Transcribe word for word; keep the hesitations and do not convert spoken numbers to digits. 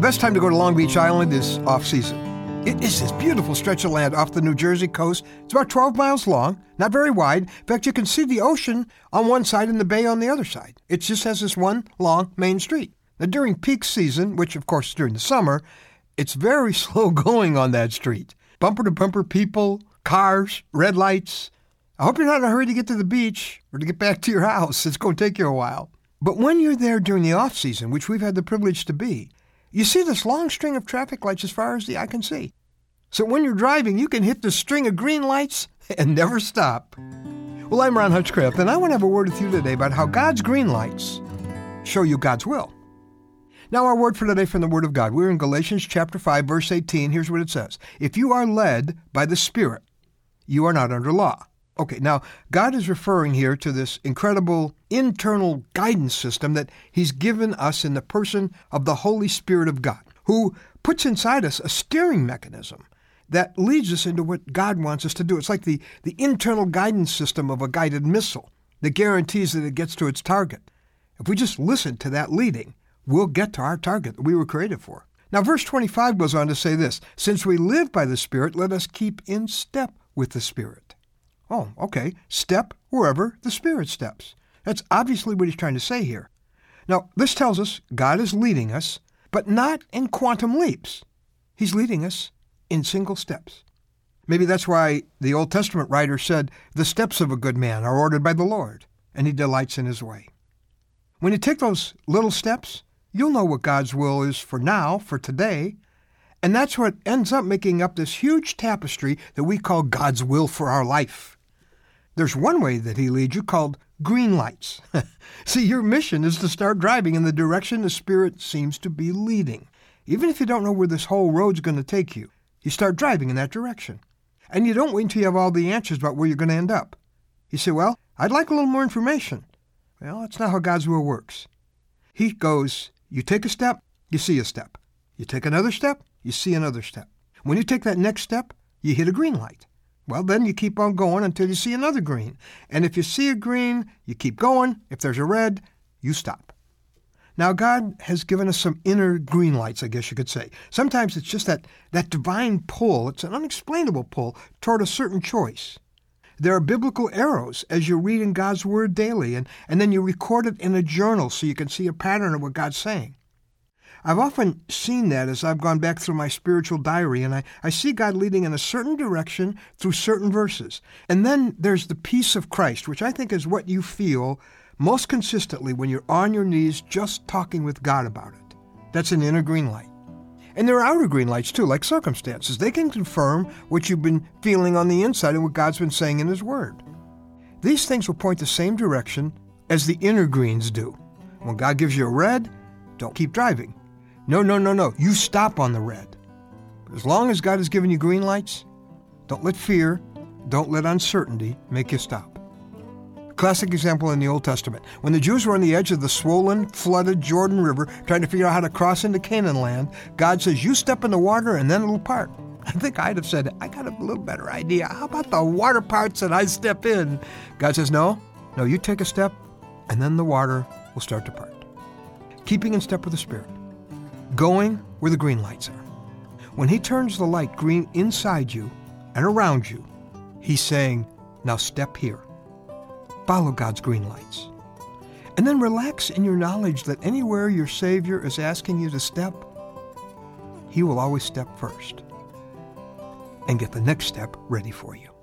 best time to go to Long Beach Island is off-season. It is this beautiful stretch of land off the New Jersey coast. It's about twelve miles long, not very wide. In fact, you can see the ocean on one side and the bay on the other side. It just has this one long main street. Now, during peak season, which of course is during the summer, it's very slow going on that street. Bumper-to-bumper people, cars, red lights. I hope you're not in a hurry to get to the beach or to get back to your house. It's going to take you a while. But when you're there during the off-season, which we've had the privilege to be, you see this long string of traffic lights as far as the eye can see. So when you're driving, you can hit the string of green lights and never stop. Well, I'm Ron Hutchcraft, and I want to have a word with you today about how God's green lights show you God's will. Now, our word for today from the Word of God. We're in Galatians chapter five, verse eighteen. Here's what it says. If you are led by the Spirit, you are not under law. Okay, now, God is referring here to this incredible internal guidance system that He's given us in the person of the Holy Spirit of God, who puts inside us a steering mechanism that leads us into what God wants us to do. It's like the, the internal guidance system of a guided missile that guarantees that it gets to its target. If we just listen to that leading, we'll get to our target that we were created for. Now, verse twenty-five goes on to say this, since we live by the Spirit, let us keep in step with the Spirit. Oh, okay. Step wherever the Spirit steps. That's obviously what he's trying to say here. Now, this tells us God is leading us, but not in quantum leaps. He's leading us in single steps. Maybe that's why the Old Testament writer said, the steps of a good man are ordered by the Lord, and he delights in his way. When you take those little steps, you'll know what God's will is for now, for today, and that's what ends up making up this huge tapestry that we call God's will for our life. There's one way that he leads you called green lights. See, your mission is to start driving in the direction the Spirit seems to be leading. Even if you don't know where this whole road's going to take you, you start driving in that direction. And you don't wait until you have all the answers about where you're going to end up. You say, well, I'd like a little more information. Well, that's not how God's will works. He goes, you take a step, you see a step. You take another step, you see another step. When you take that next step, you hit a green light. Well, then you keep on going until you see another green. And if you see a green, you keep going. If there's a red, you stop. Now, God has given us some inner green lights, I guess you could say. Sometimes it's just that, that divine pull. It's an unexplainable pull toward a certain choice. There are biblical arrows as you read in God's Word daily, and, and then you record it in a journal so you can see a pattern of what God's saying. I've often seen that as I've gone back through my spiritual diary, and I, I see God leading in a certain direction through certain verses. And then there's the peace of Christ, which I think is what you feel most consistently when you're on your knees just talking with God about it. That's an inner green light. And there are outer green lights too, like circumstances. They can confirm what you've been feeling on the inside and what God's been saying in His Word. These things will point the same direction as the inner greens do. When God gives you a red, don't keep driving. No, no, no, no. You stop on the red. But as long as God has given you green lights, don't let fear, don't let uncertainty make you stop. Classic example in the Old Testament. When the Jews were on the edge of the swollen, flooded Jordan River, trying to figure out how to cross into Canaan land, God says, you step in the water and then it'll part. I think I'd have said, I got a little better idea. How about the water parts and I step in? God says, no, no, you take a step and then the water will start to part. Keeping in step with the Spirit. Going where the green lights are. When He turns the light green inside you and around you, He's saying, now step here. Follow God's green lights. And then relax in your knowledge that anywhere your Savior is asking you to step, He will always step first and get the next step ready for you.